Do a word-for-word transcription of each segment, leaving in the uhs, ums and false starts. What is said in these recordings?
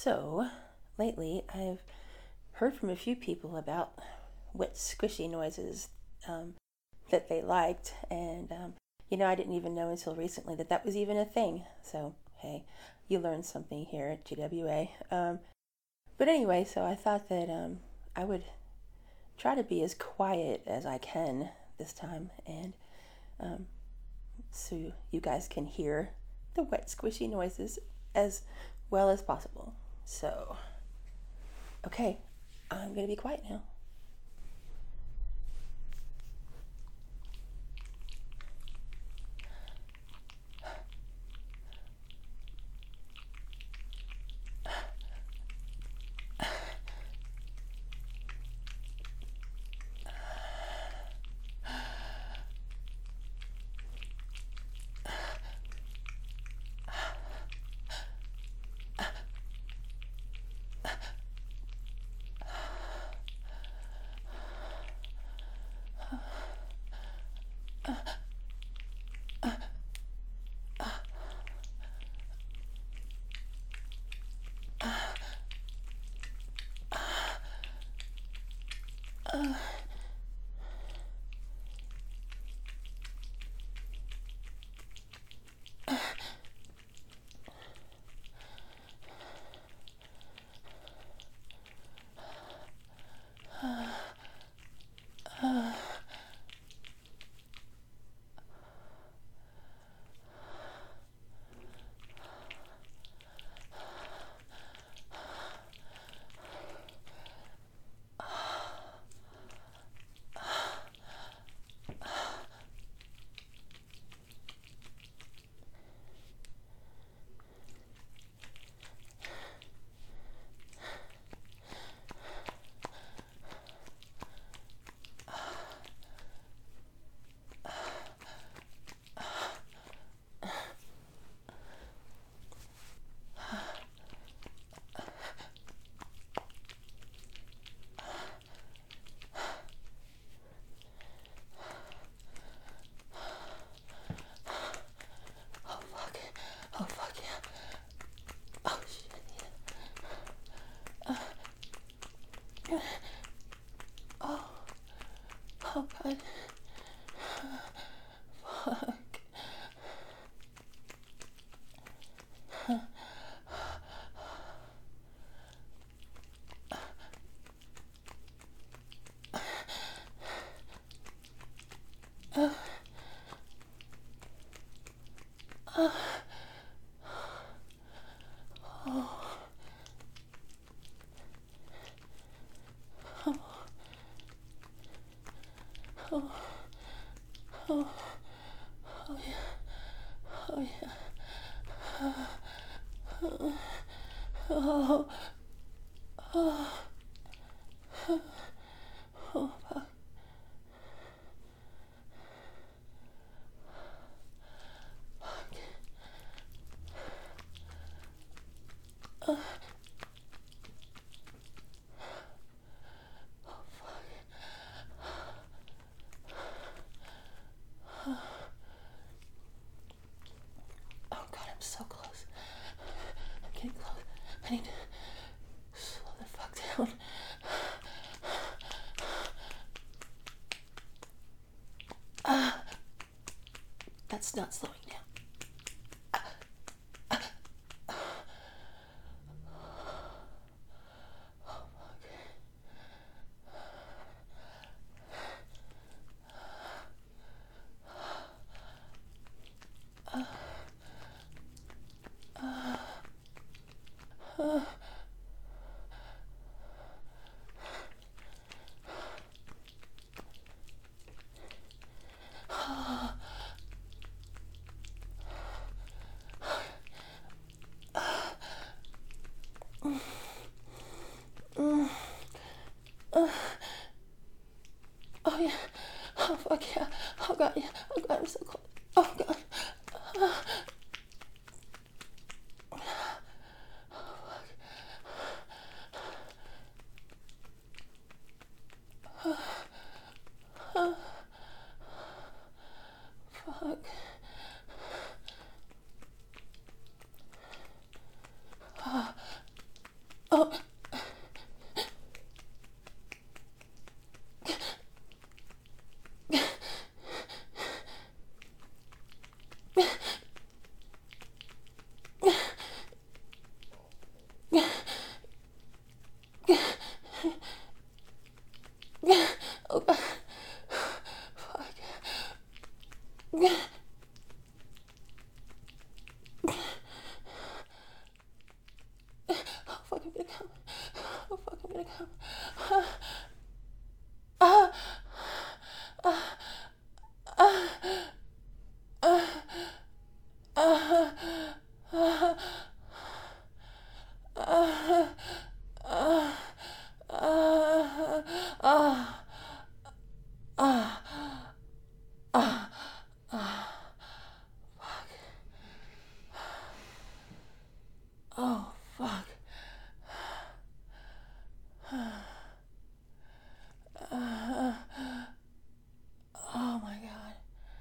So, lately I've heard from a few people about wet, squishy noises um, that they liked, and um, you know, I didn't even know until recently that that was even a thing. So, hey, you learned something here at G W A. Um, but anyway, so I thought that um, I would try to be as quiet as I can this time, and um, so you guys can hear the wet, squishy noises as well as possible. So, okay, I'm gonna be quiet now. Oh fuck! Oh fuck yeah! Oh shit! Yeah. Uh, oh, oh god! Fuck! Uh, uh, oh, oh, oh, oh, oh yeah, oh yeah. Oh, oh, oh, oh, fuck. Uh, oh, fuck. Oh god, I'm so close. I'm getting close. I need to slow the fuck down. Uh, that's not slowing down. Uh, mm, uh, oh yeah. Oh fuck yeah. Oh god yeah. Oh god, I'm so close. Oh god. Uh, oh fuck. gonna come. Uh, uh, uh, uh, uh, uh, uh, uh, uh, uh, uh, uh, uh, fuck. Oh, fuck. Uh, oh my God.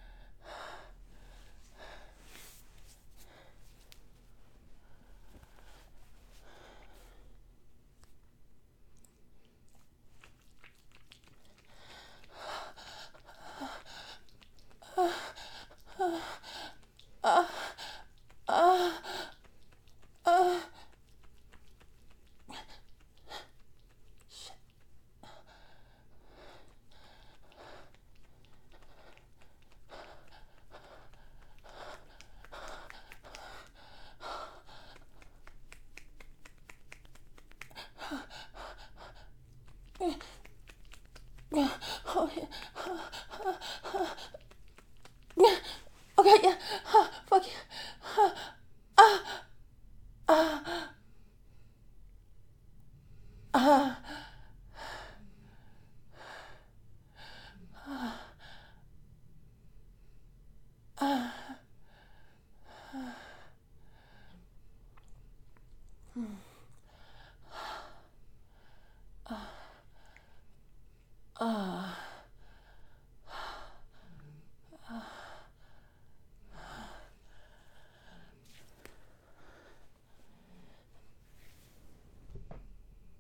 Uh, uh, uh. Shit. Oh, yeah. Yeah. Okay, yeah. Uh, fuck you. Uh, uh, uh, uh, uh, uh. Hmm.